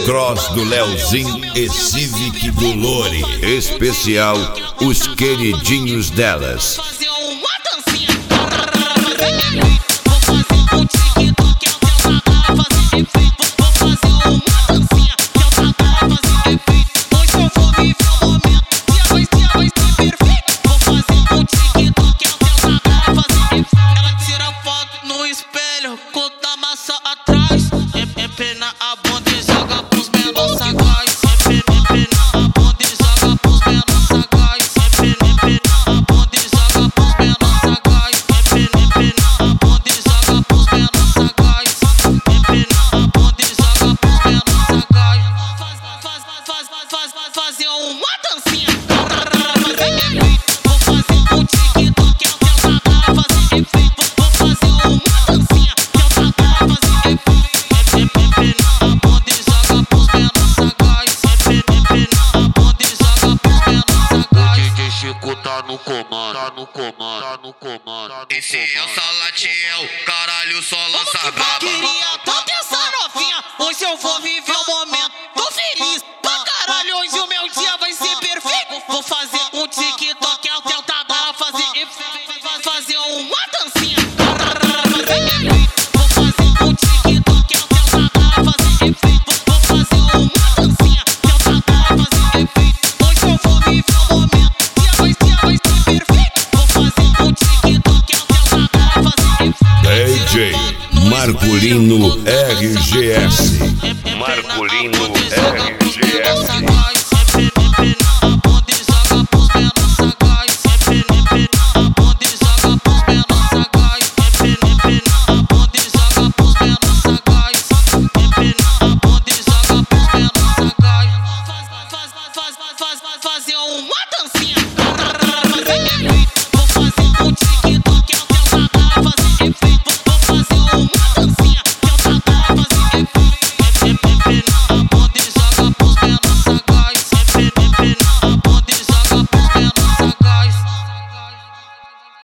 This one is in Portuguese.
Cross do Leozinho e Civic do Lore. Especial Os Queridinhos Delas. Empina a bunda e joga pros menores sagaz. Empina a bunda e joga pros menores sagaz. Empina a bunda e joga pros menores sagaz. Empina a bunda e joga pros menores sagaz. Empina a bunda e joga pros menores sagaz. Fazer uma dancinha. Vou fazer um TikTok que eu vou pagar, fazer efeito. Vou fazer uma dancinha que eu vou pagar, fazer efeito. Tá no comando, tá no comando, tá no comando. Esse é o Salatiel, caralho, só lança braba. Queria tanto essa novinha, hoje eu vou viver o momento. Tô feliz pra caralho, hoje o meu dia vai ser perfeito. Vou fazer um TikTok, eu tentar dar, fazer uma dancinha. Vou fazer um TikTok, eu tentar dar, fazer efeito. Vou fazer uma dancinha, que eu tentar fazer efeito. Hoje eu vou viver o momento. DJ Marculino RGS. Marculino RGS.